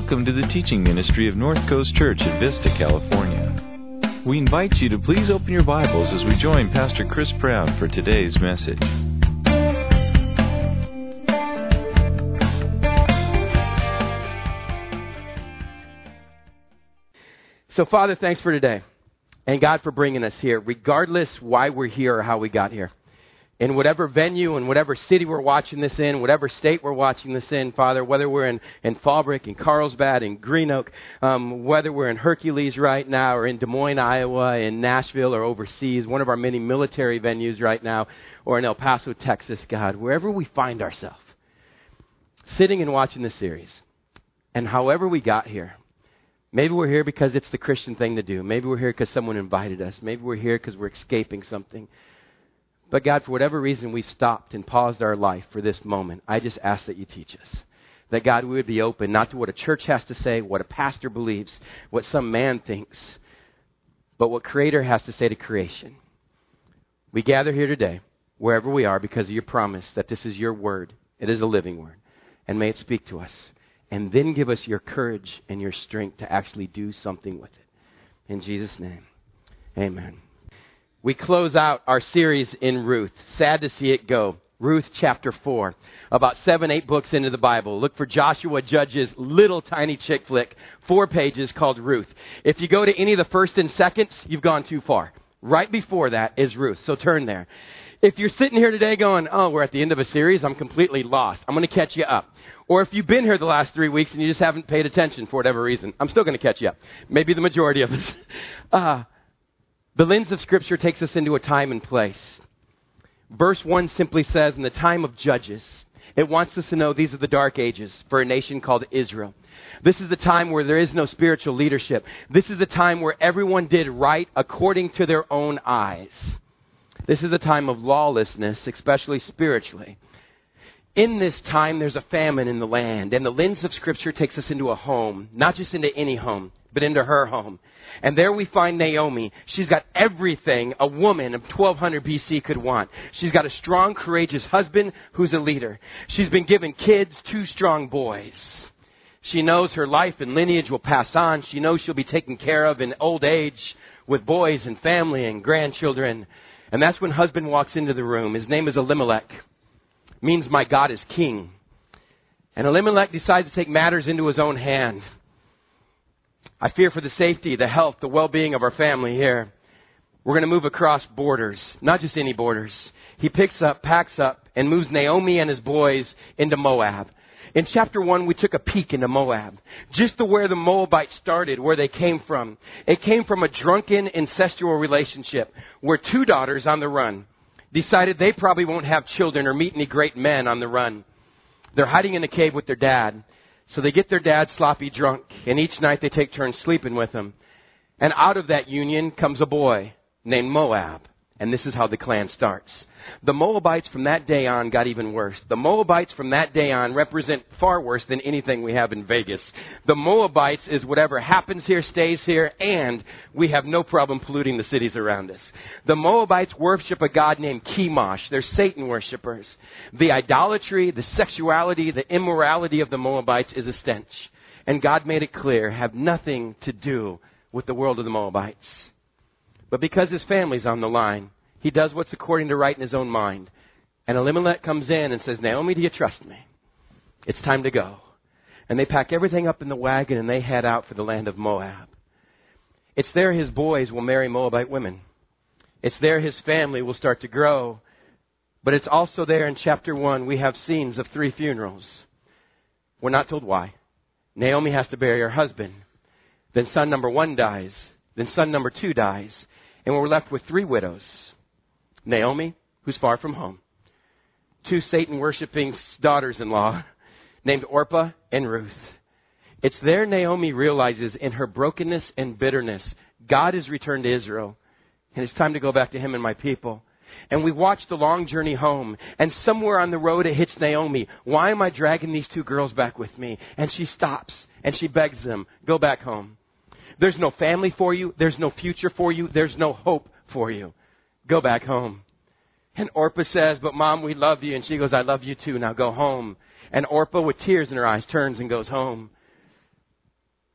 Welcome to the teaching ministry of North Coast Church at Vista, California. We invite you to please open your Bibles as we join Pastor Chris Brown for today's message. So, Father, thanks for today. And God, for bringing us here, regardless why we're here or how we got here. In whatever venue, in whatever city we're watching this in, whatever state we're watching this in, Father, whether we're in Fallbrook, in Carlsbad, in Green Oak, whether we're in Hercules right now or in Des Moines, Iowa, in Nashville or overseas, one of our many military venues right now, or in El Paso, Texas, God, wherever we find ourselves, sitting and watching this series, and however we got here, maybe we're here because it's the Christian thing to do. Maybe we're here because someone invited us. Maybe we're here because we're escaping something. But God, for whatever reason we've stopped and paused our life for this moment, I just ask that you teach us. That, God, we would be open not to what a church has to say, what a pastor believes, what some man thinks, but what Creator has to say to creation. We gather here today, wherever we are, because of your promise that this is your word. It is a living word. And may it speak to us. And then give us your courage and your strength to actually do something with it. In Jesus' name, amen. We close out our series in Ruth. Sad to see it go. Ruth chapter 4. About 7-8 books into the Bible. Look for Joshua Judge's little tiny chick flick. 4 pages called Ruth. If you go to any of the first and seconds, you've gone too far. Right before that is Ruth. So turn there. If you're sitting here today going, oh, we're at the end of a series, I'm completely lost. I'm going to catch you up. Or if you've been here the last 3 weeks and you just haven't paid attention for whatever reason, I'm still going to catch you up. Maybe the majority of us. The lens of Scripture takes us into a time and place. Verse 1 simply says, in the time of Judges, it wants us to know these are the dark ages for a nation called Israel. This is the time where there is no spiritual leadership. This is the time where everyone did right according to their own eyes. This is a time of lawlessness, especially spiritually. In this time, there's a famine in the land, and the lens of Scripture takes us into a home, not just into any home, but into her home. And there we find Naomi. She's got everything a woman of 1200 BC could want. She's got a strong, courageous husband who's a leader. She's been given kids, 2 strong boys. She knows her life and lineage will pass on. She knows she'll be taken care of in old age with boys and family and grandchildren. And that's when husband walks into the room. His name is Elimelech. Means my God is king. And Elimelech decides to take matters into his own hand. I fear for the safety, the health, the well-being of our family here. We're going to move across borders, not just any borders. He packs up, and moves Naomi and his boys into Moab. In chapter 1, we took a peek into Moab. Just to where the Moabites started, where they came from. It came from a drunken, incestual relationship where 2 daughters on the run decided they probably won't have children or meet any great men on the run. They're hiding in a cave with their dad. So they get their dad sloppy drunk, and each night they take turns sleeping with him. And out of that union comes a boy named Moab. And this is how the clan starts. The Moabites from that day on got even worse. The Moabites from that day on represent far worse than anything we have in Vegas. The Moabites is whatever happens here stays here, and we have no problem polluting the cities around us. The Moabites worship a god named Chemosh. They're Satan worshipers. The idolatry, the sexuality, the immorality of the Moabites is a stench. And God made it clear, have nothing to do with the world of the Moabites. But because his family's on the line, he does what's according to right in his own mind. And Elimelech comes in and says, Naomi, do you trust me? It's time to go. And they pack everything up in the wagon and they head out for the land of Moab. It's there his boys will marry Moabite women. It's there his family will start to grow. But it's also there in chapter 1 we have scenes of 3 funerals. We're not told why. Naomi has to bury her husband. Then son number 1 dies. Then son number 2 dies. And we're left with 3 widows. Naomi, who's far from home. 2 Satan-worshipping daughters-in-law named Orpah and Ruth. It's there Naomi realizes in her brokenness and bitterness, God has returned to Israel. And it's time to go back to him and my people. And we watch the long journey home. And somewhere on the road it hits Naomi. Why am I dragging these 2 girls back with me? And she stops and she begs them, go back home. There's no family for you. There's no future for you. There's no hope for you. Go back home. And Orpah says, but Mom, we love you. And she goes, I love you too. Now go home. And Orpah, with tears in her eyes, turns and goes home.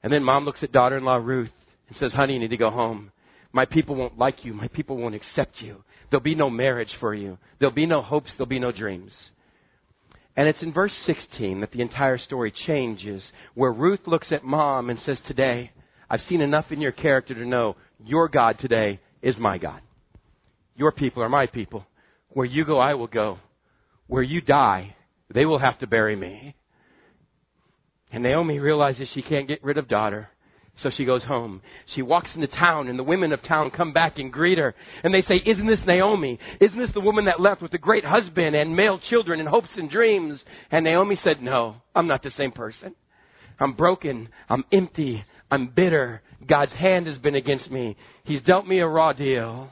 And then mom looks at daughter-in-law Ruth and says, honey, you need to go home. My people won't like you. My people won't accept you. There'll be no marriage for you. There'll be no hopes. There'll be no dreams. And it's in verse 16 that the entire story changes, where Ruth looks at mom and says, today, I've seen enough in your character to know your God today is my God. Your people are my people. Where you go, I will go. Where you die, they will have to bury me. And Naomi realizes she can't get rid of daughter. So she goes home. She walks into town, and the women of town come back and greet her. And they say, isn't this Naomi? Isn't this the woman that left with a great husband and male children and hopes and dreams? And Naomi said, no, I'm not the same person. I'm broken. I'm empty. I'm bitter. God's hand has been against me. He's dealt me a raw deal.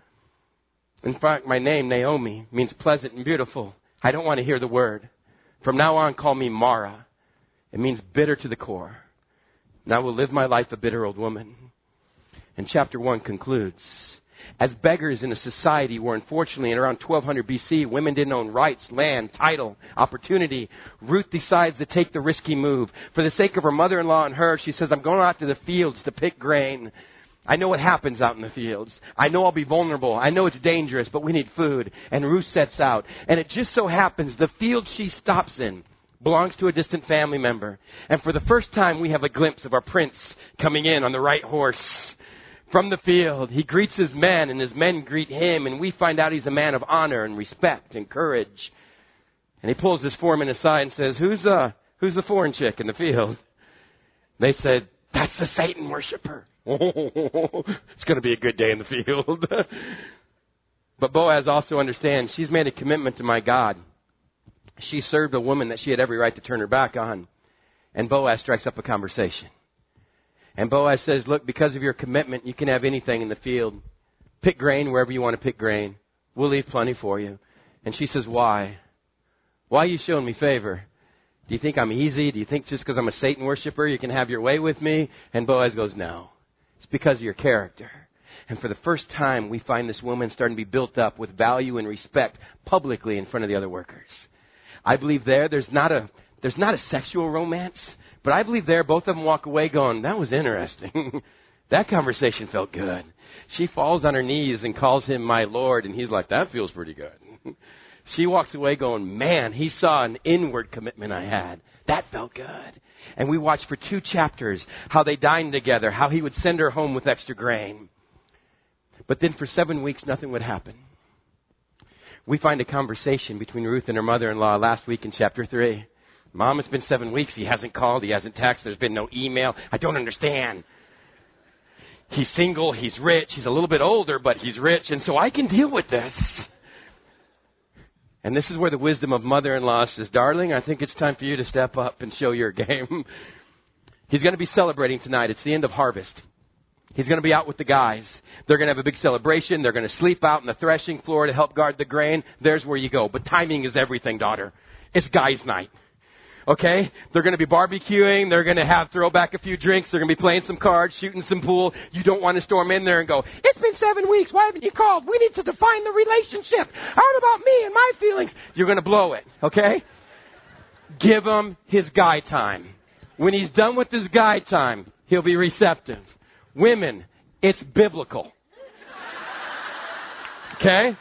In fact, my name, Naomi, means pleasant and beautiful. I don't want to hear the word. From now on, call me Mara. It means bitter to the core. And I will live my life a bitter old woman. And chapter 1 concludes. As beggars in a society where, unfortunately, in around 1200 BC, women didn't own rights, land, title, opportunity, Ruth decides to take the risky move. For the sake of her mother-in-law and her, she says, I'm going out to the fields to pick grain. I know what happens out in the fields. I know I'll be vulnerable. I know it's dangerous, but we need food. And Ruth sets out. And it just so happens the field she stops in belongs to a distant family member. And for the first time, we have a glimpse of our prince coming in on the right horse from the field. He greets his men, and his men greet him, and we find out he's a man of honor and respect and courage. And he pulls his foreman aside and says, who's the foreign chick in the field? They said, that's the Satan worshiper. It's going to be a good day in the field. But Boaz also understands she's made a commitment to my God. She served a woman that she had every right to turn her back on. And Boaz strikes up a conversation. And Boaz says, look, because of your commitment, you can have anything in the field. Pick grain wherever you want to pick grain. We'll leave plenty for you. And she says, why? Why are you showing me favor? Do you think I'm easy? Do you think just because I'm a Satan worshiper, you can have your way with me? And Boaz goes, no. It's because of your character. And for the first time, we find this woman starting to be built up with value and respect publicly in front of the other workers. I believe there's not a sexual romance, but I believe both of them walk away going, that was interesting. That conversation felt good. She falls on her knees and calls him my Lord, and he's like, that feels pretty good. She walks away going, man, he saw an inward commitment I had. That felt good. And we watched for 2 chapters how they dined together, how he would send her home with extra grain. But then for 7 weeks, nothing would happen. We find a conversation between Ruth and her mother-in-law last week in chapter 3. Mom, it's been 7 weeks. He hasn't called. He hasn't texted. There's been no email. I don't understand. He's single. He's rich. He's a little bit older, but he's rich. And so I can deal with this. And this is where the wisdom of mother-in-law says, darling, I think it's time for you to step up and show your game. He's going to be celebrating tonight. It's the end of harvest. He's going to be out with the guys. They're going to have a big celebration. They're going to sleep out on the threshing floor to help guard the grain. There's where you go. But timing is everything, daughter. It's guys' night. Okay? They're going to be barbecuing. They're going to throw back a few drinks. They're going to be playing some cards, shooting some pool. You don't want to storm in there and go, it's been 7 weeks. Why haven't you called? We need to define the relationship. How about me and my feelings? You're going to blow it. Okay? Give him his guy time. When he's done with his guy time, he'll be receptive. Women, it's biblical. Okay?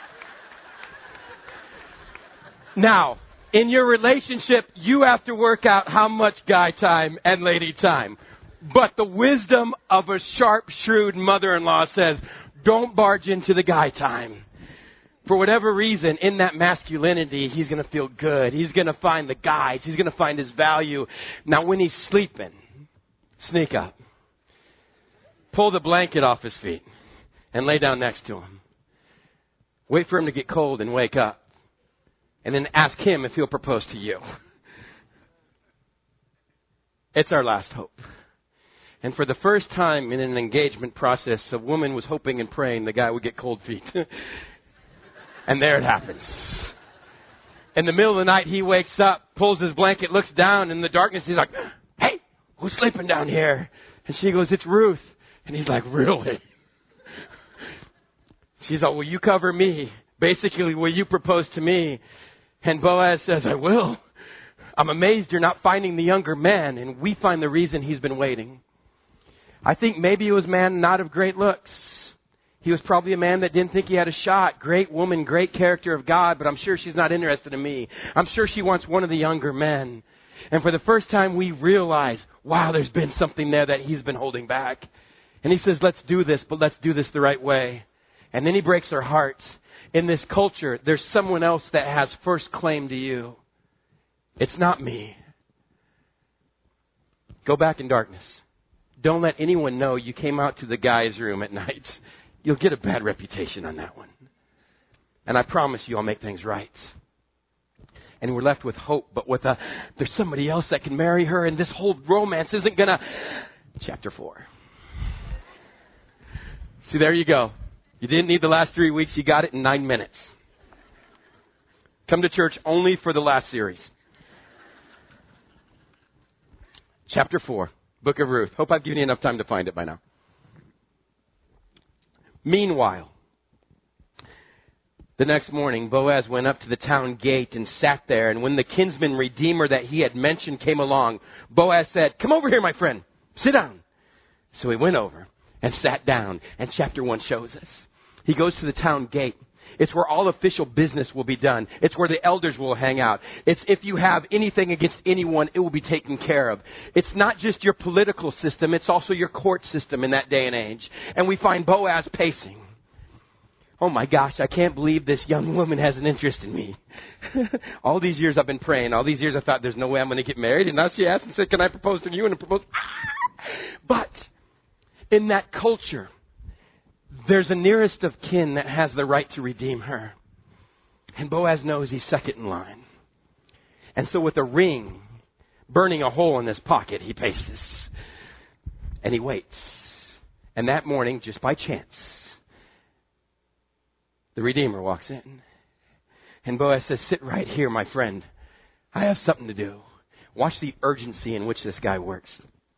Now, in your relationship, you have to work out how much guy time and lady time. But the wisdom of a sharp, shrewd mother-in-law says, don't barge into the guy time. For whatever reason, in that masculinity, he's going to feel good. He's going to find the guys. He's going to find his value. Now, when he's sleeping, sneak up. Pull the blanket off his feet and lay down next to him. Wait for him to get cold and wake up. And then ask him if he'll propose to you. It's our last hope. And for the first time in an engagement process, a woman was hoping and praying the guy would get cold feet. And there it happens. In the middle of the night, he wakes up, pulls his blanket, looks down in the darkness. He's like, hey, who's sleeping down here? And she goes, it's Ruth. And he's like, really? She's like, will you cover me? Basically, will you propose to me? And Boaz says, I will. I'm amazed you're not finding the younger man. And we find the reason he's been waiting. I think maybe it was a man not of great looks. He was probably a man that didn't think he had a shot. Great woman, great character of God, but I'm sure she's not interested in me. I'm sure she wants one of the younger men. And for the first time we realize, wow, there's been something there that he's been holding back. And he says, let's do this, but let's do this the right way. And then he breaks her heart. In this culture, there's someone else that has first claim to you. It's not me. Go back in darkness. Don't let anyone know you came out to the guy's room at night. You'll get a bad reputation on that one. And I promise you I'll make things right. And we're left with hope, but with there's somebody else that can marry her, and this whole romance isn't gonna... Chapter 4. See, there you go. You didn't need the last 3 weeks. You got it in 9 minutes. Come to church only for the last series. Chapter 4, Book of Ruth. Hope I've given you enough time to find it by now. Meanwhile, the next morning, Boaz went up to the town gate and sat there. And when the kinsman redeemer that he had mentioned came along, Boaz said, "Come over here, my friend. Sit down." So he went over and sat down. And chapter 1 shows us. He goes to the town gate. It's where all official business will be done. It's where the elders will hang out. It's if you have anything against anyone, it will be taken care of. It's not just your political system. It's also your court system in that day and age. And we find Boaz pacing. Oh my gosh, I can't believe this young woman has an interest in me. All these years I've been praying. All these years I thought there's no way I'm going to get married. And now she asked and said, "Can I propose to you?" And I proposed. But in that culture, there's a nearest of kin that has the right to redeem her. And Boaz knows he's second in line. And so with a ring burning a hole in his pocket, he paces. And he waits. And that morning, just by chance, the Redeemer walks in. And Boaz says, "Sit right here, my friend. I have something to do." Watch the urgency in which this guy works.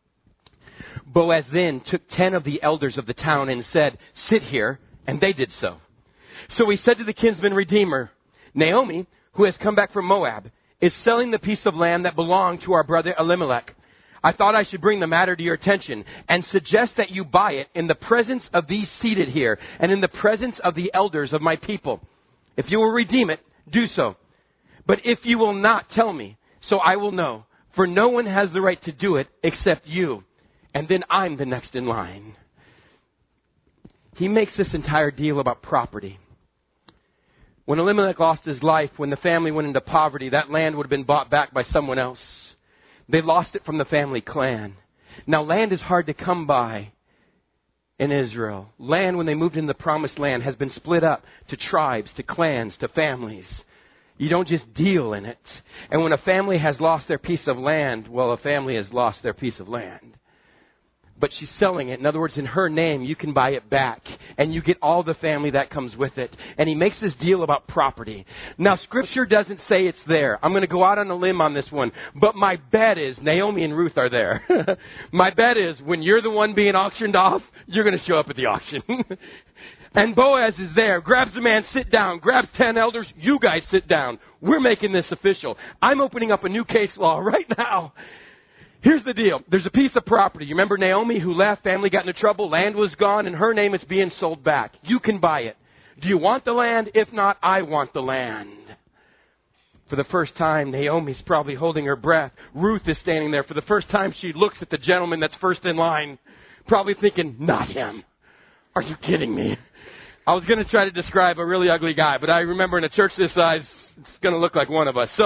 Boaz then took 10 of the elders of the town and said, "Sit here," and they did so. So he said to the kinsman redeemer, "Naomi, who has come back from Moab, is selling the piece of land that belonged to our brother Elimelech. I thought I should bring the matter to your attention and suggest that you buy it in the presence of these seated here and in the presence of the elders of my people. If you will redeem it, do so. But if you will not, tell me, so I will know, for no one has the right to do it except you. And then I'm the next in line." He makes this entire deal about property. When Elimelech lost his life, when the family went into poverty, that land would have been bought back by someone else. They lost it from the family clan. Now, land is hard to come by in Israel. Land, when they moved into the promised land, has been split up to tribes, to clans, to families. You don't just deal in it. And when a family has lost their piece of land, well, a family has lost their piece of land. But she's selling it. In other words, in her name, you can buy it back. And you get all the family that comes with it. And he makes this deal about property. Now, Scripture doesn't say it's there. I'm going to go out on a limb on this one. But my bet is Naomi and Ruth are there. My bet is when you're the one being auctioned off, you're going to show up at the auction. And Boaz is there. Grabs the man, sit down. Grabs 10 elders. You guys sit down. We're making this official. I'm opening up a new case law right now. Here's the deal. There's a piece of property. You remember Naomi who left, family got into trouble, land was gone, in her name it's being sold back. You can buy it. Do you want the land? If not, I want the land. For the first time, Naomi's probably holding her breath. Ruth is standing there. For the first time, she looks at the gentleman that's first in line, probably thinking, not him. Are you kidding me? I was going to try to describe a really ugly guy, but I remember in a church this size, it's going to look like one of us.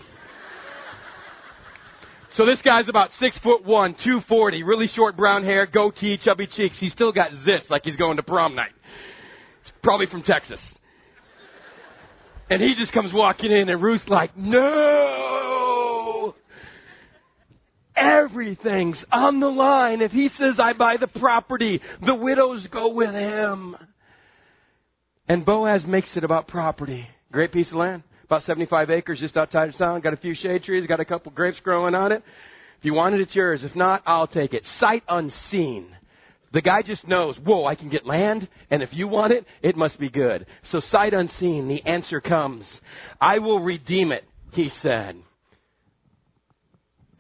So this guy's about 6'1", 240, really short brown hair, goatee, chubby cheeks. He's still got zits like he's going to prom night. He's probably from Texas. And he just comes walking in and Ruth's like, "No! Everything's on the line. If he says I buy the property, the widows go with him." And Boaz makes it about property. Great piece of land. About 75 acres just outside of town. Got a few shade trees. Got a couple grapes growing on it. If you want it, it's yours. If not, I'll take it. Sight unseen. The guy just knows, whoa, I can get land. And if you want it, it must be good. So sight unseen, the answer comes. "I will redeem it," he said.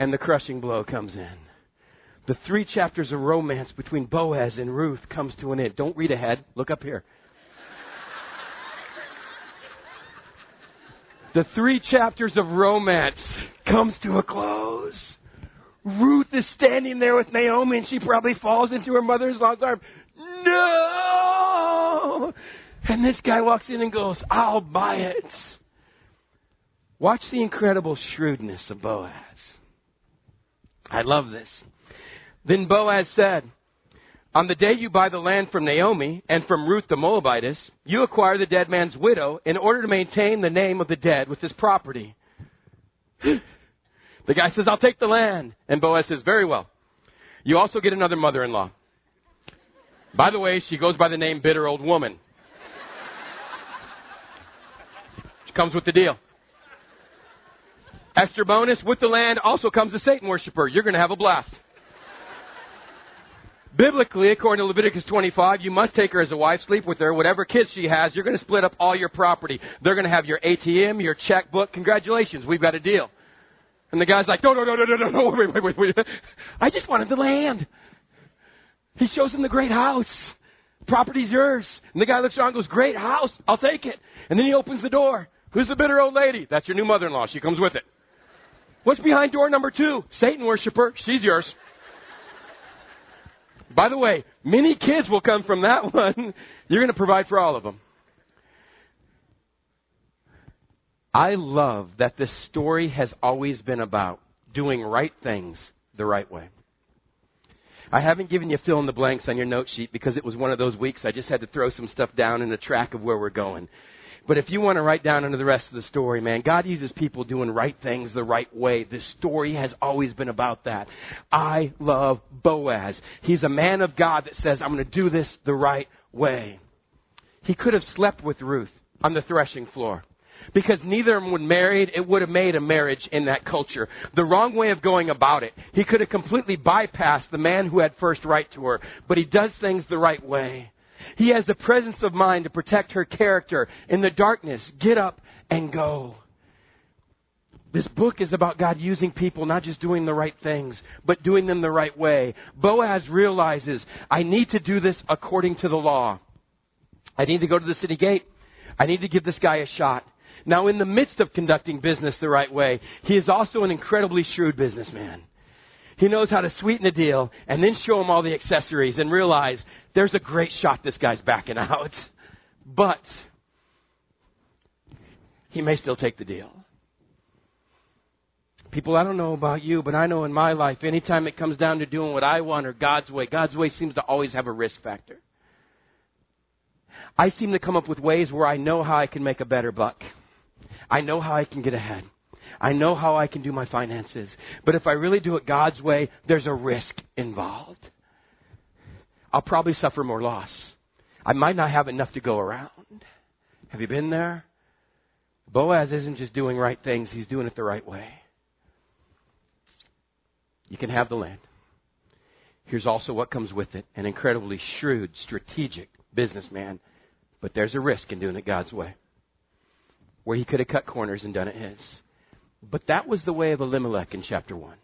and the crushing blow comes in. The 3 chapters of romance between Boaz and Ruth comes to an end. Don't read ahead. Look up here. The 3 chapters of romance comes to a close. Ruth is standing there with Naomi, and she probably falls into her mother-in-law's arm. No! And this guy walks in and goes, I'll buy it. Watch the incredible shrewdness of Boaz. I love this. Then Boaz said, on the day you buy the land from Naomi and from Ruth the Moabitess, you acquire the dead man's widow in order to maintain the name of the dead with his property. The guy says, I'll take the land. And Boaz says, very well. You also get another mother-in-law. By the way, she goes by the name Bitter Old Woman. She comes with the deal. Extra bonus, with the land also comes a Satan worshiper. You're going to have a blast. Biblically, according to Leviticus 25, you must take her as a wife, sleep with her. Whatever kids she has, you're going to split up all your property. They're going to have your ATM, your checkbook. Congratulations, we've got a deal. And the guy's like, no, wait. I just wanted the land. He shows him the great house. Property's yours. And the guy looks around and goes, great house, I'll take it. And then he opens the door. Who's the bitter old lady? That's your new mother-in-law. She comes with it. What's behind door number 2? Satan worshiper. She's yours. By the way, many kids will come from that one. You're going to provide for all of them. I love that this story has always been about doing right things the right way. I haven't given you fill in the blanks on your note sheet because it was one of those weeks I just had to throw some stuff down in the track of where we're going. But if you want to write down into the rest of the story, man, God uses people doing right things the right way. This story has always been about that. I love Boaz. He's a man of God that says, I'm going to do this the right way. He could have slept with Ruth on the threshing floor. Because neither of them were married, it would have made a marriage in that culture. The wrong way of going about it. He could have completely bypassed the man who had first right to her. But he does things the right way. He has the presence of mind to protect her character. In the darkness, get up and go. This book is about God using people, not just doing the right things, but doing them the right way. Boaz realizes, I need to do this according to the law. I need to go to the city gate. I need to give this guy a shot. Now, in the midst of conducting business the right way, he is also an incredibly shrewd businessman. He knows how to sweeten a deal and then show him all the accessories and realize there's a great shot this guy's backing out. But he may still take the deal. People, I don't know about you, but I know in my life, anytime it comes down to doing what I want or God's way seems to always have a risk factor. I seem to come up with ways where I know how I can make a better buck. I know how I can get ahead. I know how I can do my finances. But if I really do it God's way, there's a risk involved. I'll probably suffer more loss. I might not have enough to go around. Have you been there? Boaz isn't just doing right things. He's doing it the right way. You can have the land. Here's also what comes with it. An incredibly shrewd, strategic businessman. But there's a risk in doing it God's way. Where he could have cut corners and done it his. But that was the way of Elimelech in chapter 1.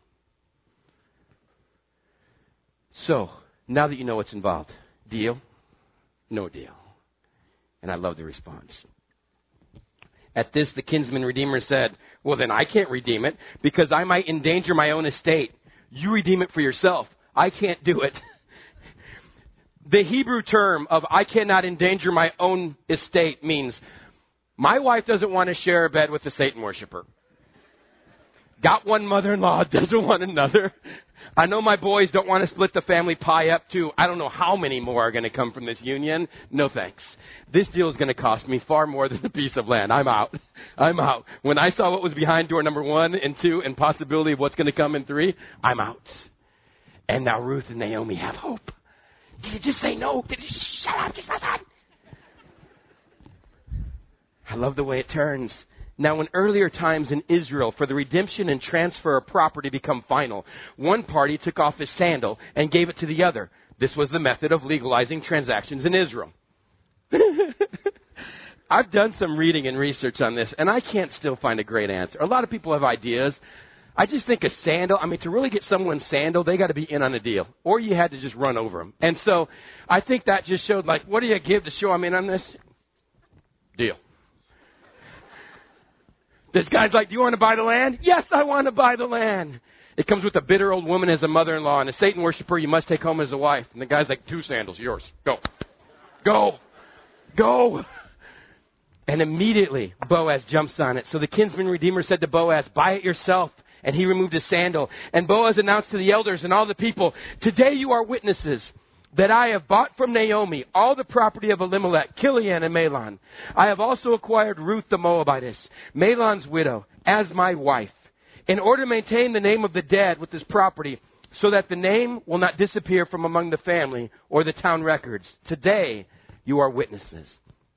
So, now that you know what's involved, deal? No deal. And I love the response. At this, the kinsman redeemer said, well, then I can't redeem it because I might endanger my own estate. You redeem it for yourself. I can't do it. The Hebrew term of I cannot endanger my own estate means my wife doesn't want to share a bed with a Satan worshiper. Got one mother-in-law, doesn't want another. I know my boys don't want to split the family pie up too. I don't know how many more are going to come from this union. No thanks. This deal is going to cost me far more than a piece of land. I'm out. I'm out. When I saw what was behind door number 1 and 2 and possibility of what's going to come in 3, I'm out. And now Ruth and Naomi have hope. Did you just say no? Did you shut up? Just like that. I love the way it turns. Now, in earlier times in Israel, for the redemption and transfer of property to become final, one party took off his sandal and gave it to the other. This was the method of legalizing transactions in Israel. I've done some reading and research on this, and I can't still find a great answer. A lot of people have ideas. I just think a sandal, to really get someone's sandal, they got to be in on a deal. Or you had to just run over them. And so I think that just showed, what do you give to show I'm in on this? Deal. This guy's like, do you want to buy the land? Yes, I want to buy the land. It comes with a bitter old woman as a mother-in-law and a Satan worshiper you must take home as a wife. And the guy's like, 2 sandals, yours. Go. Go. Go. And immediately Boaz jumps on it. So the kinsman redeemer said to Boaz, buy it yourself. And he removed his sandal. And Boaz announced to the elders and all the people, today you are witnesses that I have bought from Naomi all the property of Elimelech, Kilian, and Mahlon. I have also acquired Ruth the Moabitess, Mahlon's widow, as my wife, in order to maintain the name of the dead with this property, so that the name will not disappear from among the family or the town records. Today you are witnesses.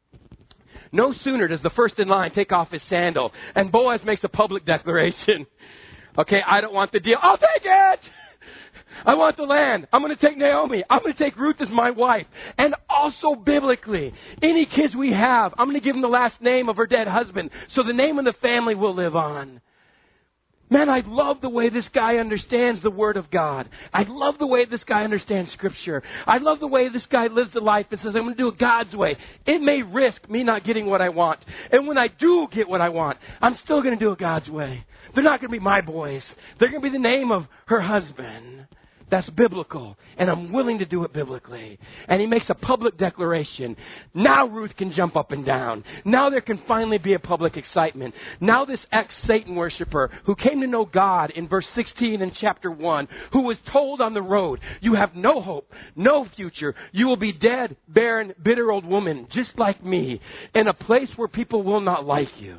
No sooner does the first in line take off his sandal, and Boaz makes a public declaration. Okay, I don't want the deal. I'll take it! I want the land. I'm going to take Naomi. I'm going to take Ruth as my wife. And also biblically, any kids we have, I'm going to give them the last name of her dead husband, so the name of the family will live on. Man, I love the way this guy understands the Word of God. I love the way this guy understands Scripture. I love the way this guy lives a life and says, I'm going to do it God's way. It may risk me not getting what I want. And when I do get what I want, I'm still going to do it God's way. They're not going to be my boys. They're going to be the name of her husband. That's biblical, and I'm willing to do it biblically. And he makes a public declaration. Now Ruth can jump up and down. Now there can finally be a public excitement. Now this ex-Satan worshiper who came to know God in verse 16 in chapter 1, who was told on the road, you have no hope, no future. You will be dead, barren, bitter old woman, just like me, in a place where people will not like you,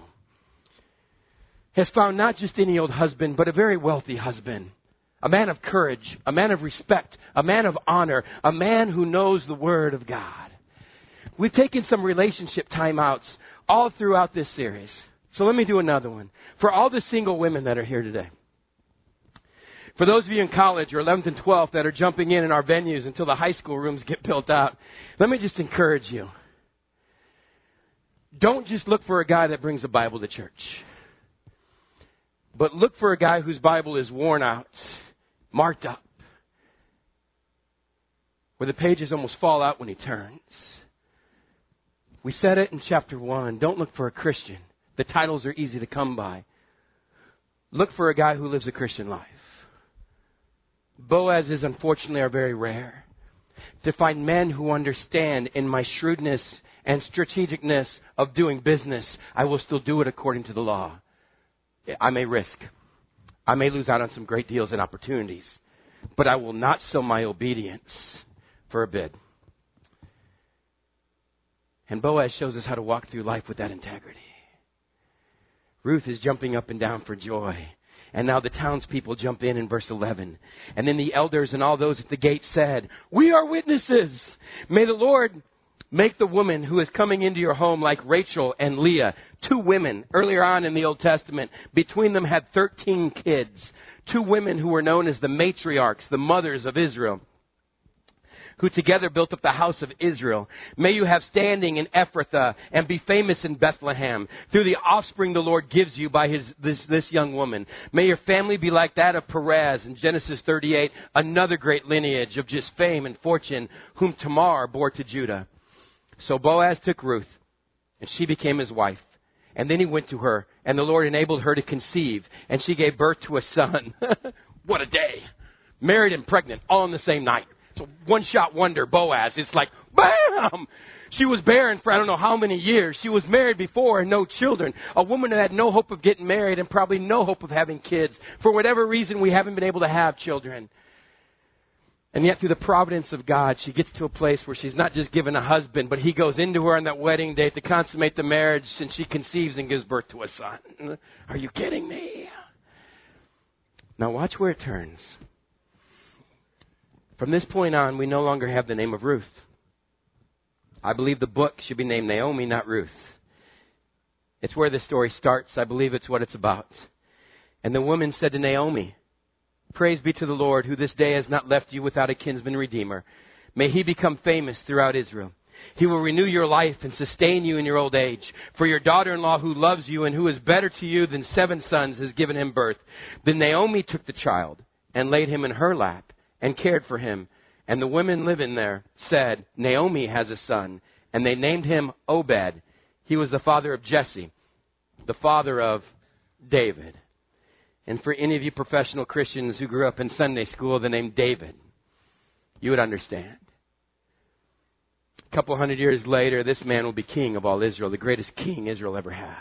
has found not just any old husband, but a very wealthy husband. A man of courage, a man of respect, a man of honor, a man who knows the Word of God. We've taken some relationship timeouts all throughout this series. So let me do another one. For all the single women that are here today. For those of you in college or 11th and 12th that are jumping in our venues until the high school rooms get built out, let me just encourage you. Don't just look for a guy that brings a Bible to church. But look for a guy whose Bible is worn out, marked up, where the pages almost fall out when he turns. We said it in chapter 1. Don't look for a Christian. The titles are easy to come by. Look for a guy who lives a Christian life. Boazes, unfortunately, are very rare. To find men who understand in my shrewdness and strategicness of doing business, I will still do it according to the law. I may risk. I may lose out on some great deals and opportunities, but I will not sell my obedience for a bid. And Boaz shows us how to walk through life with that integrity. Ruth is jumping up and down for joy. And now the townspeople jump in verse 11. And then the elders and all those at the gate said, we are witnesses. May the Lord make the woman who is coming into your home like Rachel and Leah, 2 women earlier on in the Old Testament. Between them had 13 kids. 2 women who were known as the matriarchs, the mothers of Israel, who together built up the house of Israel. May you have standing in Ephrathah and be famous in Bethlehem through the offspring the Lord gives you by this young woman. May your family be like that of Perez in Genesis 38, another great lineage of just fame and fortune, whom Tamar bore to Judah. So Boaz took Ruth, and she became his wife. And then he went to her, and the Lord enabled her to conceive, and she gave birth to a son. What a day. Married and pregnant, all in the same night. So one-shot wonder, Boaz. It's like, bam! She was barren for I don't know how many years. She was married before and no children. A woman that had no hope of getting married and probably no hope of having kids. For whatever reason, we haven't been able to have children. And yet through the providence of God, she gets to a place where she's not just given a husband, but he goes into her on that wedding day to consummate the marriage, and she conceives and gives birth to a son. Are you kidding me? Now watch where it turns. From this point on, we no longer have the name of Ruth. I believe the book should be named Naomi, not Ruth. It's where the story starts. I believe it's what it's about. And the woman said to Naomi, praise be to the Lord, who this day has not left you without a kinsman redeemer. May he become famous throughout Israel. He will renew your life and sustain you in your old age. For your daughter-in-law who loves you and who is better to you than 7 sons has given him birth. Then Naomi took the child and laid him in her lap and cared for him. And the women living there said, Naomi has a son. And they named him Obed. He was the father of Jesse, the father of David. And for any of you professional Christians who grew up in Sunday school, the name David, you would understand. A couple hundred years later, this man will be king of all Israel, the greatest king Israel ever had.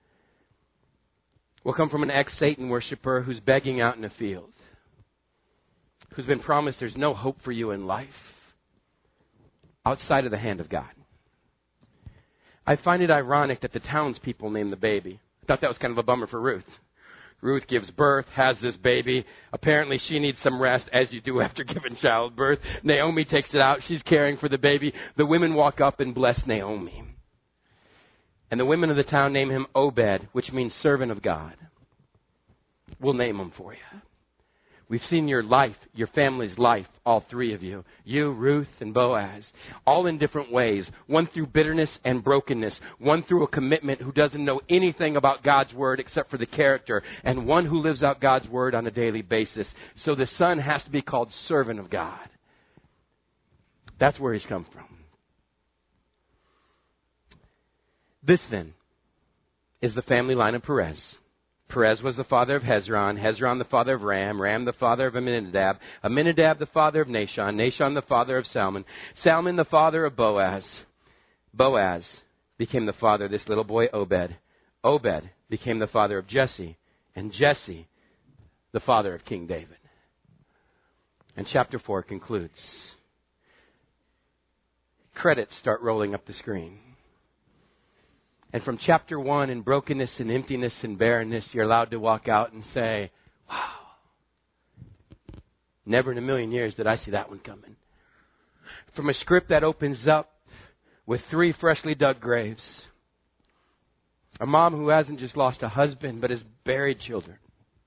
Will come from an ex-Satan worshiper who's begging out in a field, who's been promised there's no hope for you in life outside of the hand of God. I find it ironic that the townspeople named the baby. I thought that was kind of a bummer for Ruth. Ruth gives birth, has this baby. Apparently she needs some rest, as you do after giving childbirth. Naomi takes it out. She's caring for the baby. The women walk up and bless Naomi. And the women of the town name him Obed, which means servant of God. We'll name him for you. We've seen your life, your family's life, all 3 of you. You, Ruth, and Boaz. All in different ways. One through bitterness and brokenness. One through a commitment who doesn't know anything about God's word except for the character. And one who lives out God's word on a daily basis. So the son has to be called servant of God. That's where he's come from. This then is the family line of Perez. Perez was the father of Hezron, Hezron the father of Ram, Ram the father of Amminadab, Amminadab the father of Nahshon, Nahshon the father of Salmon, Salmon the father of Boaz. Boaz became the father of this little boy Obed. Obed became the father of Jesse, and Jesse the father of King David. And chapter 4 concludes. Credits start rolling up the screen. And from chapter 1, in brokenness and emptiness and barrenness, you're allowed to walk out and say, wow, never in a million years did I see that one coming. From a script that opens up with 3 freshly dug graves, a mom who hasn't just lost a husband, but has buried children,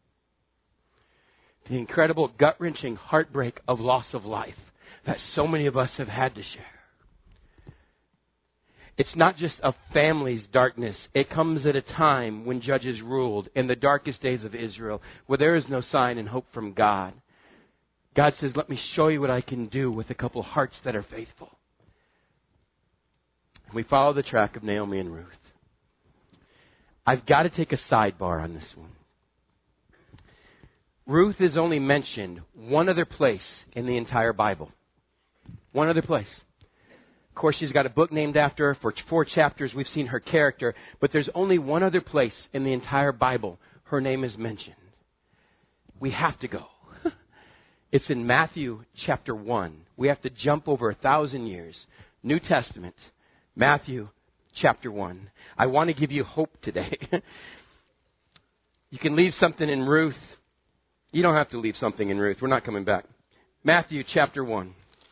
the incredible gut-wrenching heartbreak of loss of life that so many of us have had to share. It's not just a family's darkness. It comes at a time when judges ruled in the darkest days of Israel, where there is no sign and hope from God. God says, let me show you what I can do with a couple hearts that are faithful. And we follow the track of Naomi and Ruth. I've got to take a sidebar on this one. Ruth is only mentioned one other place in the entire Bible. One other place. Of course, she's got a book named after her. For 4 chapters, we've seen her character. But there's only one other place in the entire Bible her name is mentioned. We have to go. It's in Matthew chapter 1. We have to jump over 1,000 years. New Testament, Matthew chapter 1. I want to give you hope today. You can leave something in Ruth. You don't have to leave something in Ruth. We're not coming back. Matthew chapter 1.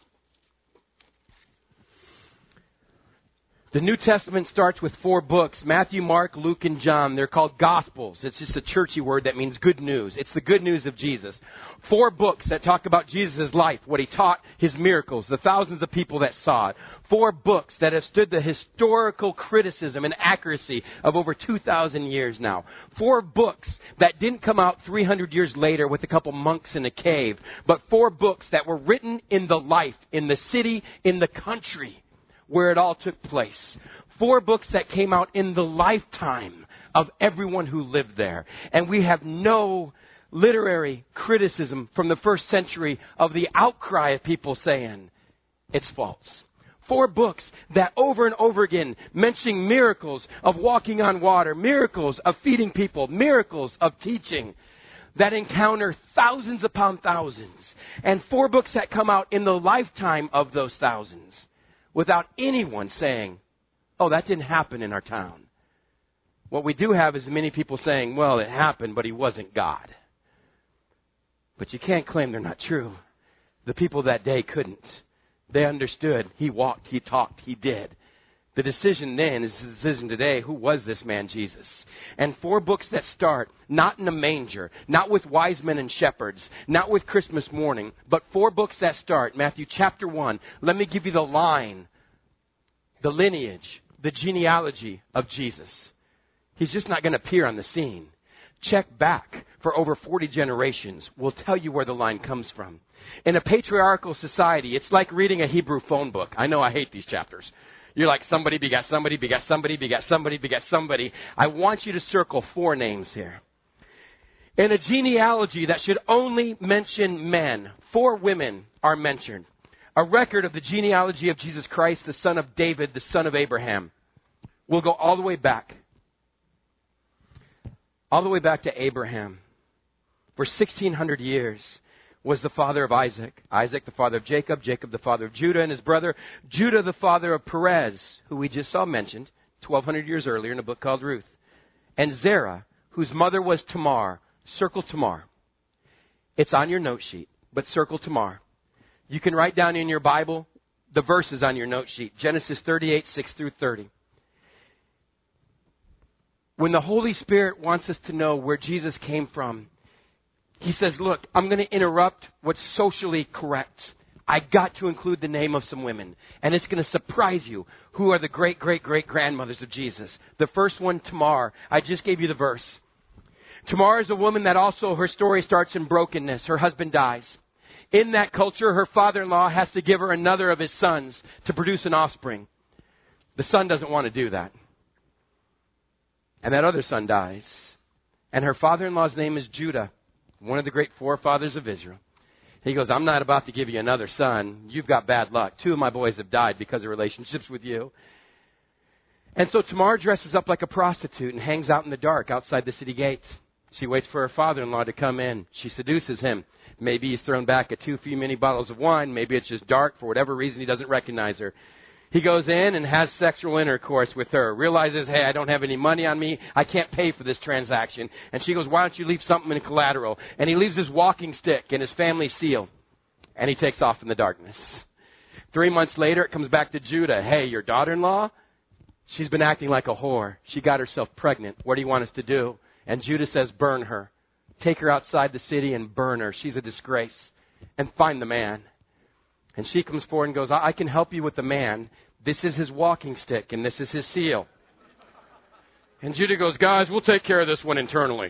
The New Testament starts with 4 books, Matthew, Mark, Luke, and John. They're called Gospels. It's just a churchy word that means good news. It's the good news of Jesus. 4 books that talk about Jesus' life, what he taught, his miracles, the thousands of people that saw it. 4 books that have stood the historical criticism and accuracy of over 2,000 years now. 4 books that didn't come out 300 years later with a couple monks in a cave, but 4 books that were written in the life, in the city, in the country where it all took place. 4 books that came out in the lifetime of everyone who lived there. And we have no literary criticism from the first century of the outcry of people saying it's false. 4 books that over and over again mentioning miracles of walking on water, miracles of feeding people, miracles of teaching that encounter thousands upon thousands. And 4 books that come out in the lifetime of those thousands, without anyone saying, oh, that didn't happen in our town. What we do have is many people saying, well, it happened, but he wasn't God. But you can't claim they're not true. The people that day couldn't. They understood. He walked, he talked, he did. The decision then is the decision today. Who was this man, Jesus? And 4 books that start not in a manger, not with wise men and shepherds, not with Christmas morning, but 4 books that start, Matthew chapter 1. Let me give you the line the lineage, the genealogy of Jesus. He's just not going to appear on the scene. Check back for over 40 generations. We'll tell you where the line comes from. In a patriarchal society, it's like reading a Hebrew phone book. I know I hate these chapters. You're like, somebody begat somebody, begat somebody, begat somebody, begat somebody. I want you to circle 4 names here. In a genealogy that should only mention men, 4 women are mentioned. A record of the genealogy of Jesus Christ, the son of David, the son of Abraham. We'll go all the way back. All the way back to Abraham. For 1,600 years was the father of Isaac. Isaac the father of Jacob. Jacob the father of Judah and his brother. Judah the father of Perez, who we just saw mentioned 1,200 years earlier in a book called Ruth. And Zerah, whose mother was Tamar. Circle Tamar. It's on your note sheet, but circle Tamar. You can write down in your Bible the verses on your note sheet. Genesis 38, 6 through 30. When the Holy Spirit wants us to know where Jesus came from, He says, look, I'm going to interrupt what's socially correct. I got to include the name of some women. And it's going to surprise you who are the great-great-great-grandmothers of Jesus. The first one, Tamar. I just gave you the verse. Tamar is a woman that also, her story starts in brokenness. Her husband dies. In that culture, her father-in-law has to give her another of his sons to produce an offspring. The son doesn't want to do that. And that other son dies. And her father-in-law's name is Judah, one of the great forefathers of Israel. He goes, I'm not about to give you another son. You've got bad luck. 2 of my boys have died because of relationships with you. And so Tamar dresses up like a prostitute and hangs out in the dark outside the city gates. She waits for her father-in-law to come in. She seduces him. Maybe he's thrown back a 2 few mini bottles of wine. Maybe it's just dark. For whatever reason, he doesn't recognize her. He goes in and has sexual intercourse with her. Realizes, hey, I don't have any money on me. I can't pay for this transaction. And she goes, why don't you leave something in collateral? And he leaves his walking stick and his family seal. And he takes off in the darkness. 3 months later, it comes back to Judah. Hey, your daughter-in-law, she's been acting like a whore. She got herself pregnant. What do you want us to do? And Judah says, burn her. Take her outside the city and burn her. She's a disgrace. And find the man. And she comes forward and goes, I can help you with the man. This is his walking stick and this is his seal. And Judah goes, guys, we'll take care of this one internally.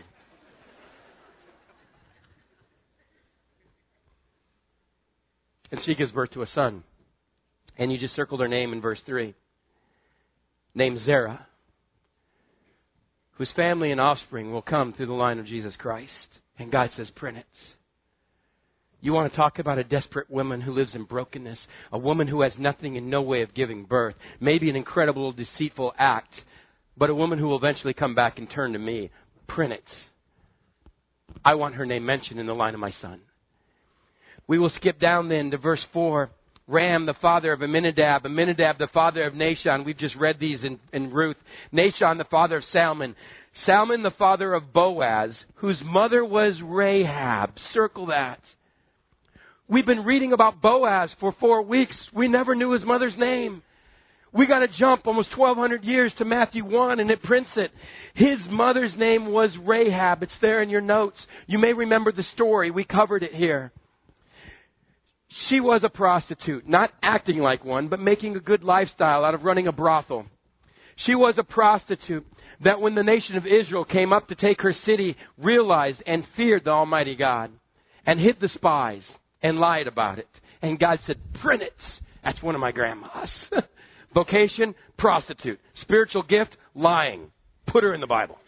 And she gives birth to a son. And you just circled her name in verse 3. Named Zerah. Whose family and offspring will come through the line of Jesus Christ. And God says, print it. You want to talk about a desperate woman who lives in brokenness, a woman who has nothing and no way of giving birth, maybe an incredible deceitful act, but a woman who will eventually come back and turn to me. Print it. I want her name mentioned in the line of my son. We will skip down then to verse 4. Ram, the father of Amminadab. Amminadab, the father of Nahshon. We've just read these in Ruth. Nahshon, the father of Salmon. Salmon, the father of Boaz, whose mother was Rahab. Circle that. We've been reading about Boaz for 4 weeks. We never knew his mother's name. We got to jump almost 1,200 years to Matthew 1 and it prints it. His mother's name was Rahab. It's there in your notes. You may remember the story. We covered it here. She was a prostitute, not acting like one, but making a good lifestyle out of running a brothel. She was a prostitute that when the nation of Israel came up to take her city, realized and feared the Almighty God and hid the spies and lied about it. And God said, print it. That's one of my grandmas. Vocation, prostitute. Spiritual gift, lying. Put her in the Bible.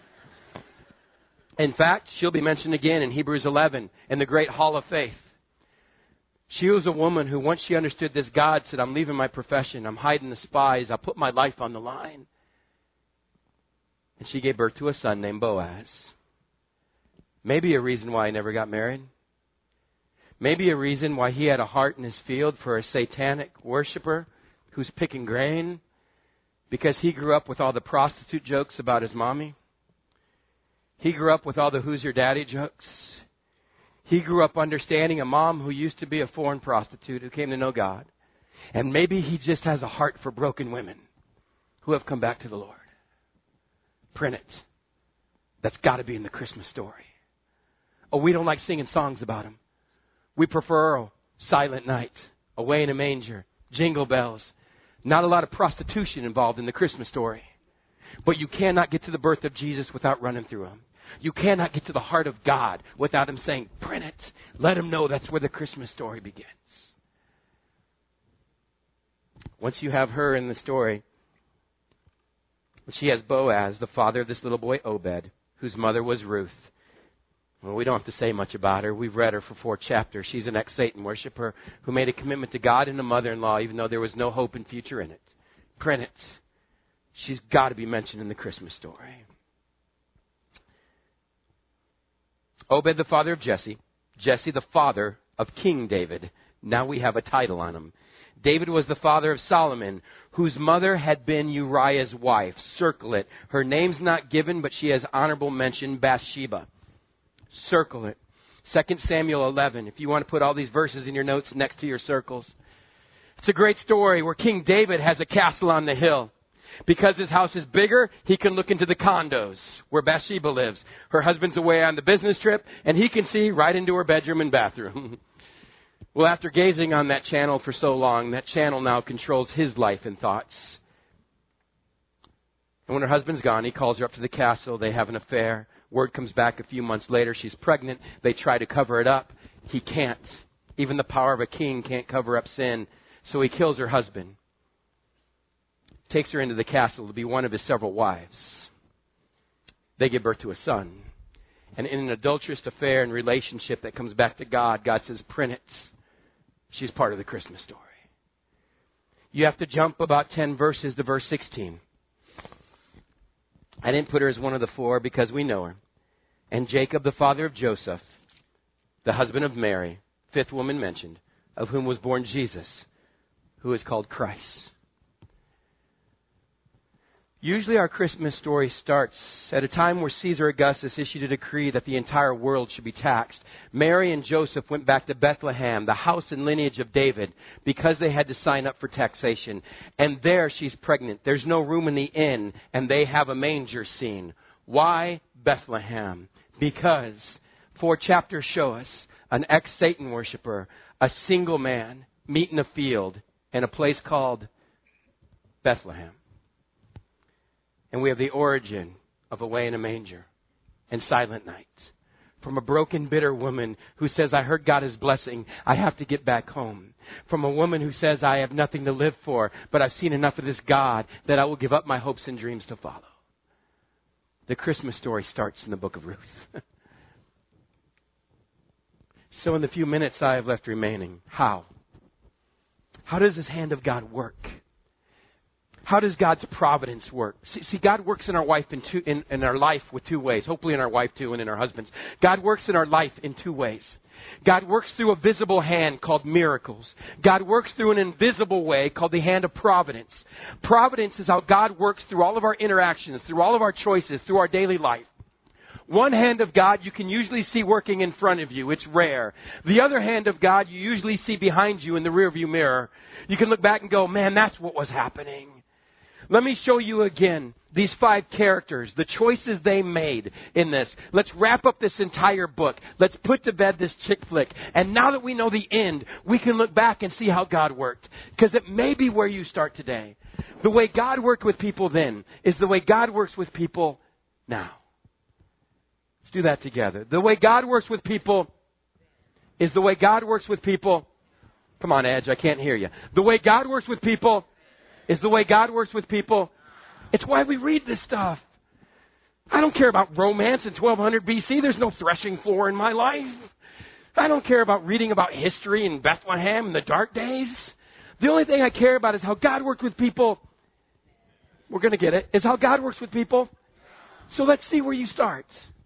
In fact, she'll be mentioned again in Hebrews 11 in the great hall of faith. She was a woman who, once she understood this, God said, I'm leaving my profession. I'm hiding the spies. I'll put my life on the line. And she gave birth to a son named Boaz. Maybe a reason why he never got married. Maybe a reason why he had a heart in his field for a satanic worshiper who's picking grain. Because he grew up with all the prostitute jokes about his mommy. He grew up with all the who's your daddy jokes. He grew up understanding a mom who used to be a foreign prostitute who came to know God. And maybe he just has a heart for broken women who have come back to the Lord. Print it. That's got to be in the Christmas story. Oh, we don't like singing songs about him. We prefer Silent Night, Away in a Manger, Jingle Bells. Not a lot of prostitution involved in the Christmas story. But you cannot get to the birth of Jesus without running through him. You cannot get to the heart of God without him saying, print it. Let him know that's where the Christmas story begins. Once you have her in the story, she has Boaz, the father of this little boy Obed, whose mother was Ruth. Well, we don't have to say much about her. We've read her for 4 chapters. She's an ex-Satan worshiper who made a commitment to God and a mother-in-law, even though there was no hope and future in it. Print it. She's got to be mentioned in the Christmas story. Obed, the father of Jesse. Jesse, the father of King David. Now we have a title on him. David was the father of Solomon, whose mother had been Uriah's wife. Circle it. Her name's not given, but she has honorable mention, Bathsheba. Circle it. 2 Samuel 11. If you want to put all these verses in your notes next to your circles. It's a great story where King David has a castle on the hill. Because his house is bigger, he can look into the condos where Bathsheba lives. Her husband's away on the business trip, and he can see right into her bedroom and bathroom. Well, after gazing on that channel for so long, that channel now controls his life and thoughts. And when her husband's gone, he calls her up to the castle. They have an affair. Word comes back a few months later. She's pregnant. They try to cover it up. He can't. Even the power of a king can't cover up sin. So he kills her husband. Takes her into the castle to be one of his several wives. They give birth to a son. And in an adulterous affair and relationship that comes back to God, God says, print it. She's part of the Christmas story. You have to jump about 10 verses to verse 16. I didn't put her as one of the 4 because we know her. And Jacob, the father of Joseph, the husband of Mary, 5th woman mentioned, of whom was born Jesus, who is called Christ. Usually our Christmas story starts at a time where Caesar Augustus issued a decree that the entire world should be taxed. Mary and Joseph went back to Bethlehem, the house and lineage of David, because they had to sign up for taxation. And there she's pregnant. There's no room in the inn, and they have a manger scene. Why Bethlehem? Because 4 chapters show us an ex-Satan worshiper, a single man, meet in a field in a place called Bethlehem. And we have the origin of Away in a Manger and Silent Night. From a broken, bitter woman who says, I heard God is blessing. I have to get back home. From a woman who says, I have nothing to live for, but I've seen enough of this God that I will give up my hopes and dreams to follow. The Christmas story starts in the book of Ruth. So in the few minutes I have left remaining, how? How does this hand of God work? How does God's providence work? See, God works in our life in our life with 2 ways. Hopefully in our wife too and in our husbands. God works in our life in 2 ways. God works through a visible hand called miracles. God works through an invisible way called the hand of providence. Providence is how God works through all of our interactions, through all of our choices, through our daily life. One hand of God you can usually see working in front of you. It's rare. The other hand of God you usually see behind you in the rearview mirror. You can look back and go, man, that's what was happening. Let me show you again these 5 characters, the choices they made in this. Let's wrap up this entire book. Let's put to bed this chick flick. And now that we know the end, we can look back and see how God worked. Because it may be where you start today. The way God worked with people then is the way God works with people now. Let's do that together. The way God works with people is the way God works with people. Come on, Edge, I can't hear you. The way God works with people is the way God works with people. It's why we read this stuff. I don't care about romance in 1200 BC. There's no threshing floor in my life. I don't care about reading about history in Bethlehem in the dark days. The only thing I care about is how God worked with people. We're going to get it. Is how God works with people. So let's see where you start.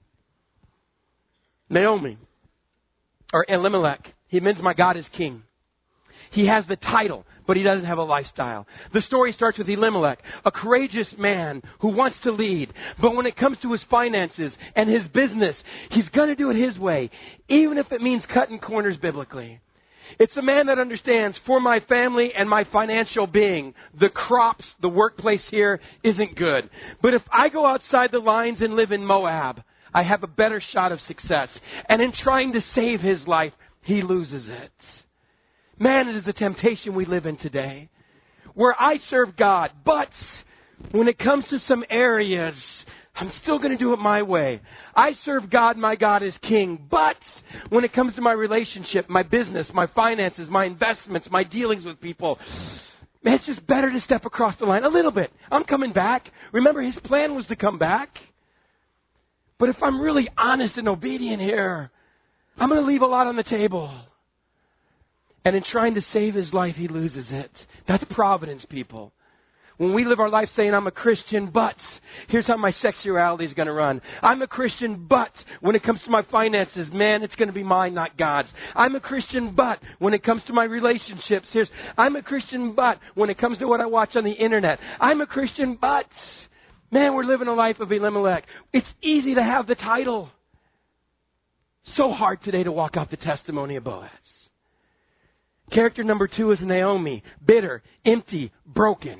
Naomi, or Elimelech, he means my God is king. He has the title, but he doesn't have a lifestyle. The story starts with Elimelech, a courageous man who wants to lead. But when it comes to his finances and his business, he's going to do it his way, even if it means cutting corners biblically. It's a man that understands, for my family and my financial being, the crops, the workplace here isn't good. But if I go outside the lines and live in Moab, I have a better shot of success. And in trying to save his life, he loses it. Man, it is the temptation we live in today. where I serve God, but when it comes to some areas, I'm still going to do it my way. I serve God, my God is king, but when it comes to my relationship, my business, my finances, my investments, my dealings with people, man, it's just better to step across the line a little bit. I'm coming back. Remember, his plan was to come back. But if I'm really honest and obedient here, I'm going to leave a lot on the table. And in trying to save his life, he loses it. That's providence, people. When we live our life saying, I'm a Christian, but here's how my sexuality is going to run. I'm a Christian, but when it comes to my finances, man, it's going to be mine, not God's. I'm a Christian, but when it comes to my relationships, I'm a Christian, but when it comes to what I watch on the internet, I'm a Christian, but man, we're living a life of Elimelech. It's easy to have the title. So hard today to walk out the testimony of Boaz. Character number 2 is Naomi, bitter, empty, broken.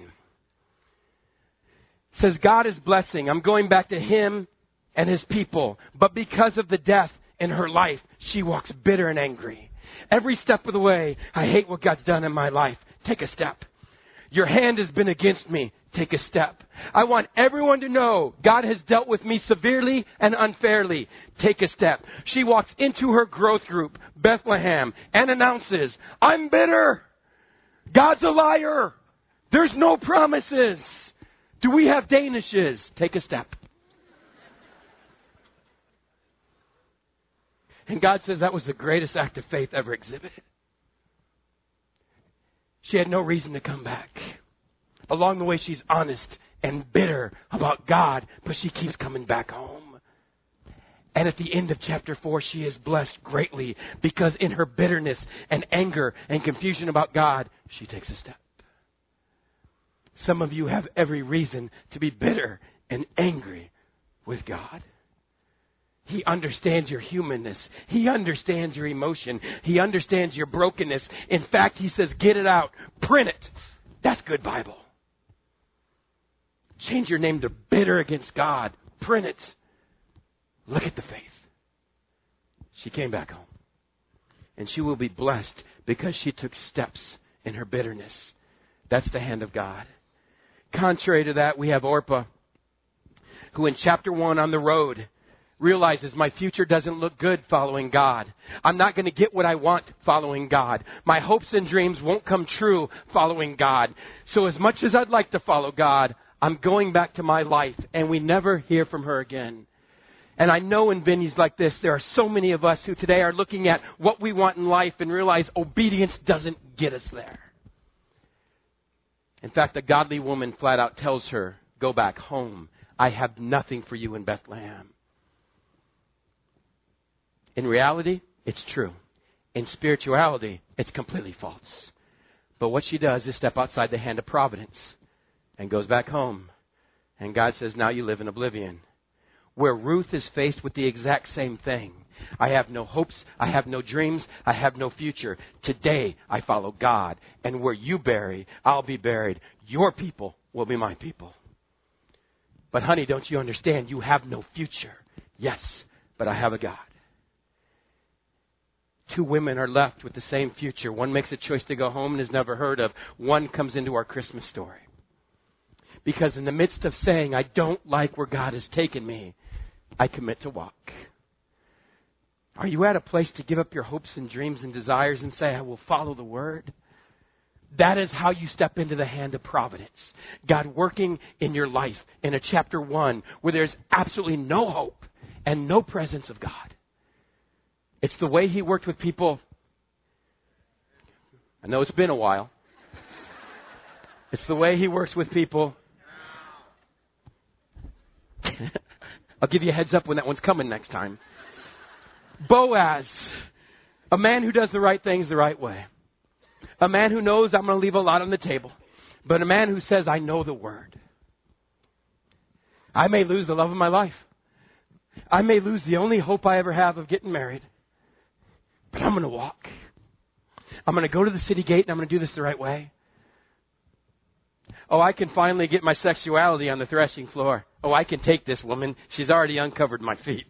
Says God is blessing. I'm going back to him and his people. But because of the death in her life, she walks bitter and angry. Every step of the way, I hate what God's done in my life. Take a step. Your hand has been against me. Take a step. I want everyone to know God has dealt with me severely and unfairly. Take a step. She walks into her growth group, Bethlehem, and announces, I'm bitter. God's a liar. There's no promises. Do we have Danishes? Take a step. And God says that was the greatest act of faith ever exhibited. She had no reason to come back. Along the way, she's honest and bitter about God, but she keeps coming back home. And at the end of chapter 4, she is blessed greatly because in her bitterness and anger and confusion about God, she takes a step. Some of you have every reason to be bitter and angry with God. He understands your humanness. He understands your emotion. He understands your brokenness. In fact, he says, get it out. Print it. That's good Bible. Change your name to bitter against God. Print it. Look at the faith. She came back home. And she will be blessed because she took steps in her bitterness. That's the hand of God. Contrary to that, we have Orpah, who in chapter 1 on the road realizes my future doesn't look good following God. I'm not going to get what I want following God. My hopes and dreams won't come true following God. So as much as I'd like to follow God, I'm going back to my life, and we never hear from her again. And I know in venues like this, there are so many of us who today are looking at what we want in life and realize obedience doesn't get us there. In fact, a godly woman flat out tells her, go back home. I have nothing for you in Bethlehem. In reality, it's true. In spirituality, it's completely false. But what she does is step outside the hand of providence and goes back home. And God says, now you live in oblivion. Where Ruth is faced with the exact same thing. I have no hopes. I have no dreams. I have no future. Today, I follow God. And where you bury, I'll be buried. Your people will be my people. But honey, don't you understand? You have no future. Yes, but I have a God. 2 women are left with the same future. One makes a choice to go home and is never heard of. One comes into our Christmas story. Because in the midst of saying, I don't like where God has taken me, I commit to walk. Are you at a place to give up your hopes and dreams and desires and say, I will follow the word? That is how you step into the hand of providence. God working in your life in a chapter 1 where there's absolutely no hope and no presence of God. It's the way he worked with people. I know it's been a while. It's the way he works with people. I'll give you a heads up when that one's coming next time. Boaz, a man who does the right things the right way. A man who knows I'm going to leave a lot on the table. But a man who says, I know the word. I may lose the love of my life. I may lose the only hope I ever have of getting married. But I'm going to walk. I'm going to go to the city gate and I'm going to do this the right way. Oh, I can finally get my sexuality on the threshing floor. Oh, I can take this woman. She's already uncovered my feet.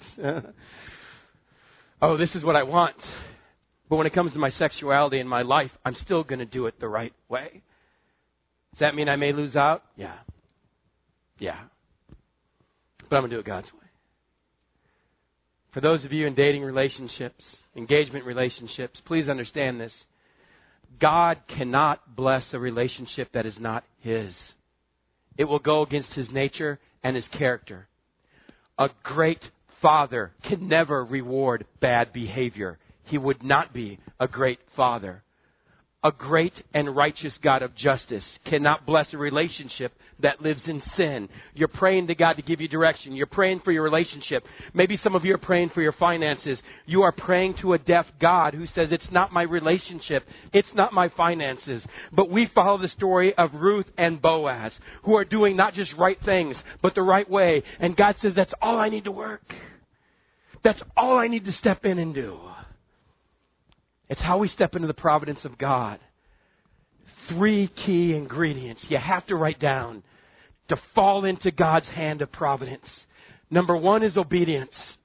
Oh, this is what I want. But when it comes to my sexuality in my life, I'm still going to do it the right way. Does that mean I may lose out? Yeah. Yeah. But I'm going to do it God's way. For those of you in dating relationships, engagement relationships, please understand this. God cannot bless a relationship that is not His. It will go against His nature and His character. A great father can never reward bad behavior. He would not be a great father. A great and righteous God of justice cannot bless a relationship that lives in sin. You're praying to God to give you direction. You're praying for your relationship. Maybe some of you are praying for your finances. You are praying to a deaf God who says, it's not my relationship. It's not my finances. But we follow the story of Ruth and Boaz, who are doing not just right things, but the right way. And God says, that's all I need to work. That's all I need to step in and do. It's how we step into the providence of God. 3 key ingredients you have to write down to fall into God's hand of providence. Number 1 is obedience.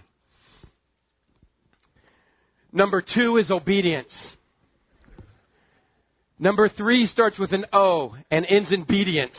Number 2 is obedience. Number 3 starts with an O and ends in obedience.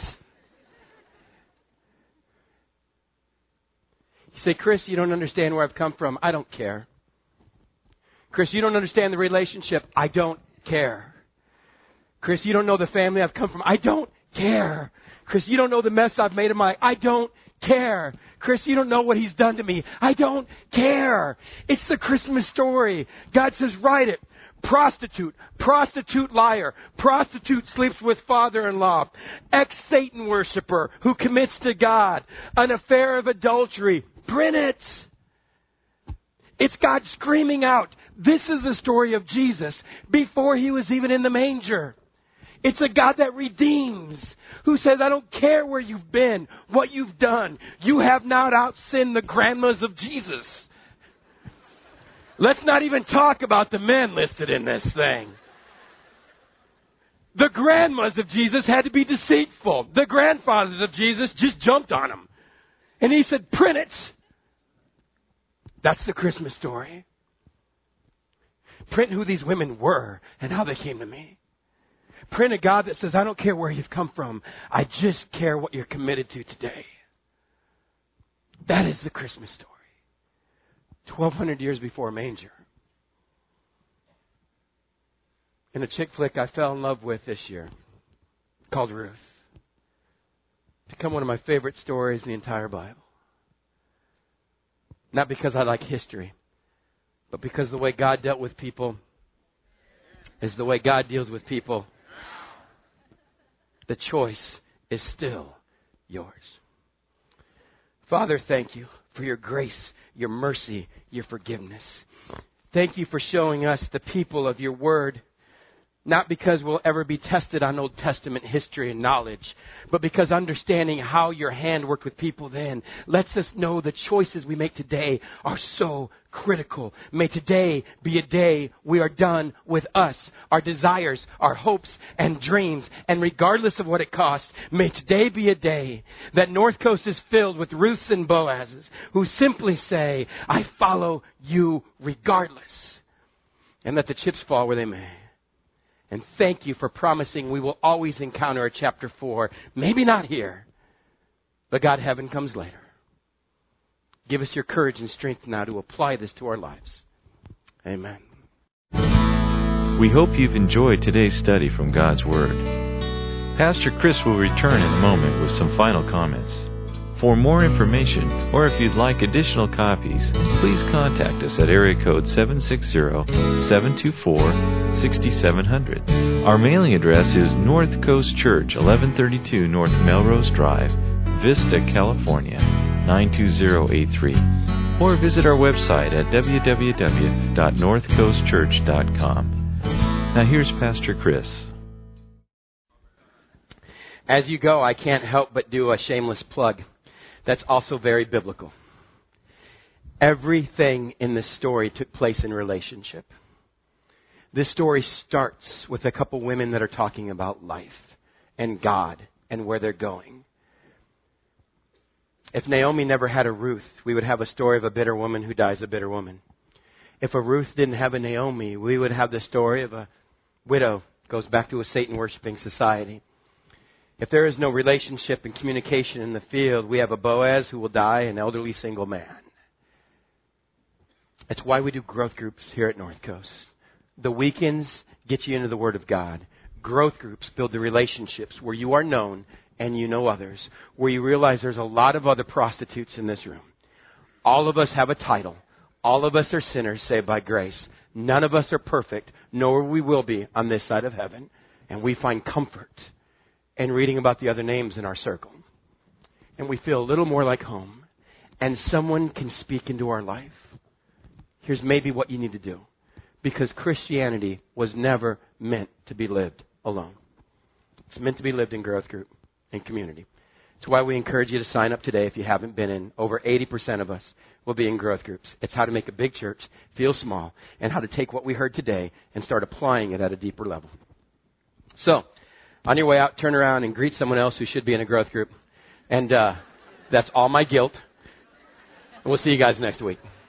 You say, Chris, you don't understand where I've come from. I don't care. Chris, you don't understand the relationship. I don't care. Chris, you don't know the family I've come from. I don't care. Chris, you don't know the mess I've made of my... I don't care. Chris, you don't know what He's done to me. I don't care. It's the Christmas story. God says, write it. Prostitute, liar, prostitute sleeps with father-in-law, ex-Satan worshiper who commits to God, an affair of adultery. Print it. It's God screaming out. This is the story of Jesus before He was even in the manger. It's a God that redeems, who says, I don't care where you've been, what you've done. You have not outsinned the grandmas of Jesus. Let's not even talk about the men listed in this thing. The grandmas of Jesus had to be deceitful. The grandfathers of Jesus just jumped on Him. And He said, print it. That's the Christmas story. Print who these women were and how they came to me. Print a God that says, I don't care where you've come from. I just care what you're committed to today. That is the Christmas story. 1,200 years before a manger. In a chick flick I fell in love with this year called Ruth. Become one of my favorite stories in the entire Bible. Not because I like history, but because the way God dealt with people is the way God deals with people. The choice is still yours. Father, thank you for your grace, your mercy, your forgiveness. Thank you for showing us the people of your word. Not because we'll ever be tested on Old Testament history and knowledge, but because understanding how your hand worked with people then lets us know the choices we make today are so critical. May today be a day we are done with us, our desires, our hopes and dreams. And regardless of what it costs, may today be a day that North Coast is filled with Ruths and Boazes who simply say, I follow you regardless. And let the chips fall where they may. And thank you for promising we will always encounter a chapter 4. Maybe not here, but God, heaven comes later. Give us your courage and strength now to apply this to our lives. Amen. We hope you've enjoyed today's study from God's Word. Pastor Chris will return in a moment with some final comments. For more information, or if you'd like additional copies, please contact us at area code 760-724-6700. Our mailing address is North Coast Church, 1132 North Melrose Drive, Vista, California, 92083. Or visit our website at www.northcoastchurch.com. Now here's Pastor Chris. As you go, I can't help but do a shameless plug. That's also very biblical. Everything in this story took place in relationship. This story starts with a couple women that are talking about life and God and where they're going. If Naomi never had a Ruth, we would have a story of a bitter woman who dies a bitter woman. If a Ruth didn't have a Naomi, we would have the story of a widow goes back to a Satan-worshiping society. If there is no relationship and communication in the field, we have a Boaz who will die, an elderly single man. It's why we do growth groups here at North Coast. The weekends get you into the Word of God. Growth groups build the relationships where you are known and you know others, where you realize there's a lot of other prostitutes in this room. All of us have a title. All of us are sinners saved by grace. None of us are perfect, nor we will be on this side of heaven. And we find comfort in reading about the other names in our circle. And we feel a little more like home. And someone can speak into our life. Here's maybe what you need to do. Because Christianity was never meant to be lived alone. It's meant to be lived in growth group and community. It's why we encourage you to sign up today if you haven't been in. Over 80% of us will be in growth groups. It's how to make a big church feel small and how to take what we heard today and start applying it at a deeper level. So, on your way out, turn around and greet someone else who should be in a growth group. And that's all my guilt. And we'll see you guys next week.